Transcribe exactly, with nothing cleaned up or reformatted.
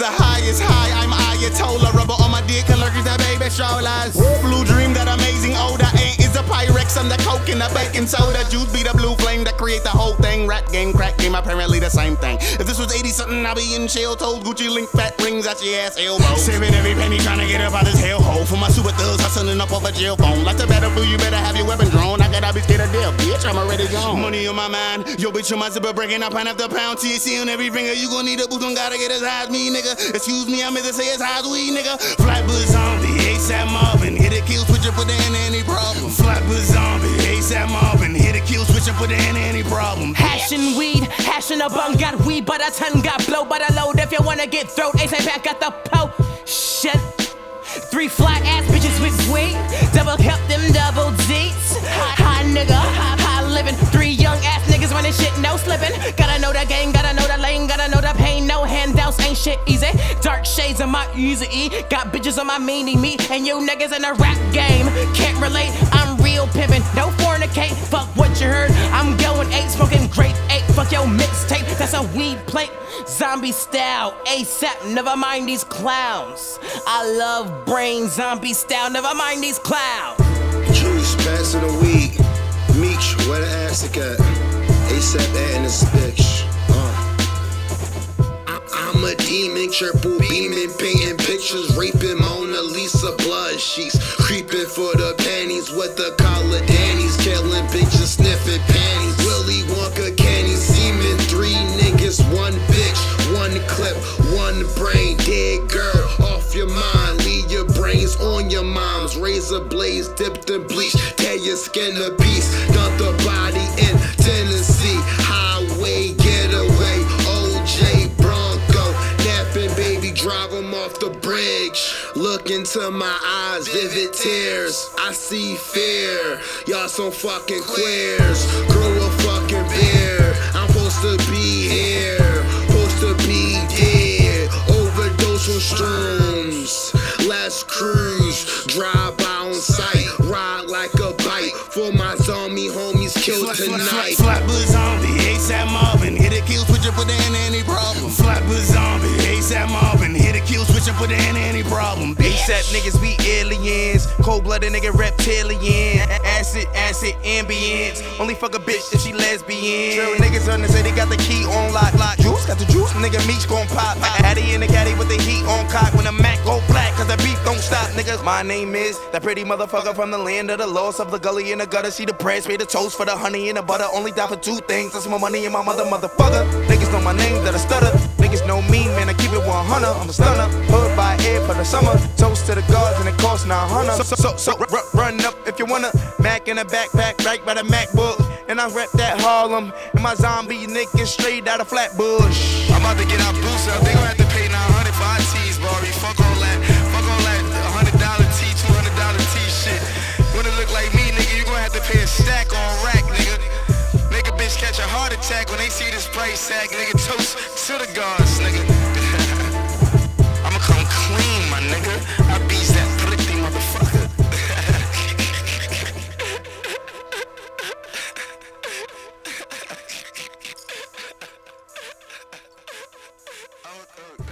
the highest high. I'm Ayatollah, rubber on my dick, allergic to baby shoulders. Blue dream, that amazing odor ain't is a Pyrex and the coke and the baking soda. Juice be the blue flame that create the whole thing. Rap game, crack game, apparently the same thing. If this was eighty something, I'll be in shell toes, Gucci link, fat rings at your ass elbow. Saving every penny trying to get up out this hellhole. For my super thugs hustling up off a jail phone. Like the battlefield, you better have your weapon drawn. I gotta be scared of death, bitch, I'm already gone. Money on my mind, yo bitch on my zipper breaking up pound after pound. T H C on every finger, you gon' need a boost, don't gotta get as high as me, nigga. Excuse me, I meant to say as high as we, nigga. Flatbush zombie, ASAP Marvin, hit a kill switch and put the end any problem. Flatbush zombie, ASAP Marvin, hit a kill switch and put the end any problem. Hashing weed, hashing a bum, got weed, but a ton got blow, but a load if you wanna get throat. ASAP back got the po. Shit. Three fly ass bitches with weed, double cup them double D's. High nigga, high living. Three young ass niggas running shit, no slipping. Gotta know the game, gotta know the lane, gotta know the pain. No handouts, ain't shit easy. Dark shades on my easy E. Got bitches on my meanie me, and you niggas in the rap game can't relate. I'm real pimpin', no fornicate. Fuck what you heard. I'm going eight, smoking grape eight. Fuck your mixtape, that's a weed plate. Zombie style, ASAP. Never mind these clowns. I love brain, zombie style. Never mind these clowns. Juice, passing the weed. Meech, where the acid at? ASAP adding this bitch. Uh. I I'm a demon, triple beaming, painting pictures, raping Mona Lisa blood sheets, creeping for the panties with the collar Danny's, killing bitches, sniffing panties. Willy Wonka, candy, semen, three niggas, one bitch, one clip, one brain, dead girl, off your mind, leave your brains on your mom's. Razor blades dipped in bleach, tear your skin to piece, dump the body in Tennessee, highway getaway, O J Bronco, napping baby, drive him off the bridge. Look into my eyes, vivid tears, I see fear. Y'all some fucking queers, grow a fucking beard. I'm supposed to be here, supposed to be dead. Overdose on shrooms, let's cruise, drive by on sight, ride like a bite. For my zombie homies killed tonight. Flatbush zombie, ASAP Marvin, hit a kill switch and put the end any problem. Flatbush zombie, ASAP Marvin, hit a kill switch and put the end any problem. ASAP niggas be aliens, cold-blooded nigga reptilian. Acid, acid, ambience. Only fuck a bitch if she lesbian. Real niggas on the say they got the key on lock, lock. Juice got the juice, nigga Meech gon' pop. Addy in the caddy with the heat on cock. When the Mac go black, cause the beef don't stop, niggas. My name is that pretty motherfucker from the land of the lost of the gully in the gutter. See the bread, spray the toast for the honey and the butter. Only die for two things, that's my money and my mother, motherfucker. Niggas know my name, that I stutter. Niggas know me, man, I keep it one hundred. I'm a stunner, hood by air for the summer. Toast to the gods and it costs nine hundred. So, so, so, so run up if you wanna. Mac in a backpack, right by the MacBook. And I rep that Harlem. And my zombie niggas straight out of Flatbush. I'm about to get our boots up, they gon' have to pay nine hundred for our tees, Barbie. Fuck all that, fuck all that one hundred dollar tee, two hundred dollar tee shit. When it look like me, nigga, you gon' have to pay a stack on rack, nigga. Make a bitch catch a heart attack when they see this price tag, nigga. Toast to the gods, nigga. I'ma come clean, my nigga. I beats that pretty motherfucker. Oh, oh.